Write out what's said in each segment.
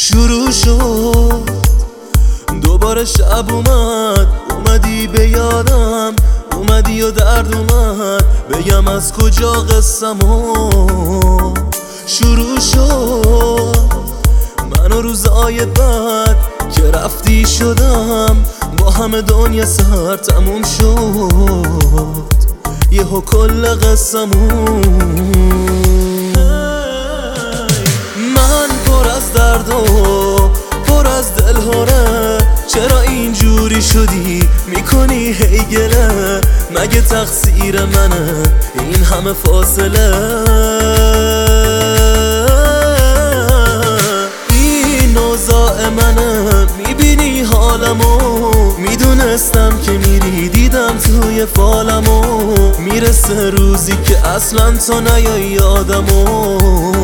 شروع شد دوباره شب اومدی به یادم، اومدی و درد اومد بگم از کجا قصه‌مو شروع شد. من و روزای بعد که رفتی شدم با همه دنیا سر تموم شد، یهو کل قصه‌مون. من پر از درد و پر از دلهوره، چرا اینجوری شدی میکنی هی گله؟ مگه تقصیر منه این همه فاصله؟ این اوضاع منه، میبینی حالمو، میدونستم که میری، دیدم توی فالمو. میرسه روزی که اصلا تو نیای یادمو.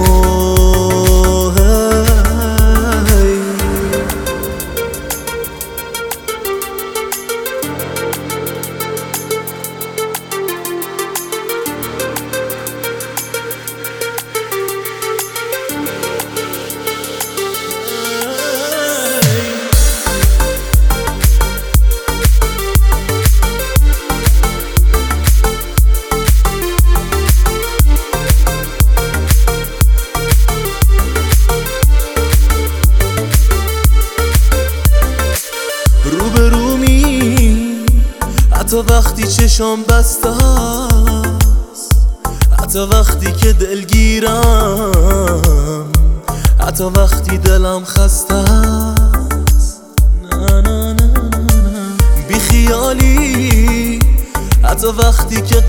روبرومی حتی وقتی چشام بسته است، حتی وقتی که دلگیرم، حتی وقتی دلم خسته است. نه نه نه نه بی خیالی، حتی وقتی که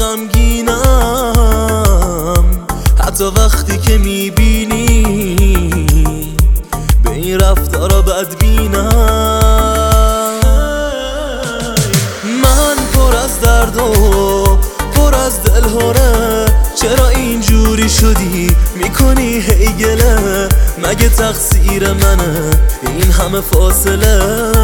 غمگینم، حتی وقتی که میبینی به این رفتارا بدبینم. پر از درد و پر از دلهوره، چرا اینجوری شدی میکنی هی گله؟ مگه تقصیر منه این همه فاصله؟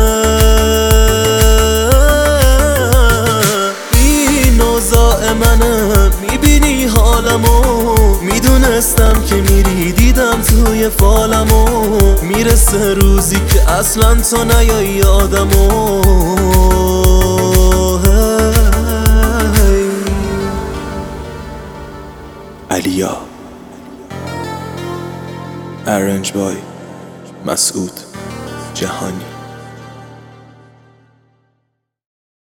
این اوضاع منه، میبینی حالمو، میدونستم که میری، دیدم توی فالمو. میرسه روزی که اصلا تو نیای یادمو. علیا ارنج بای مسعود جهانی.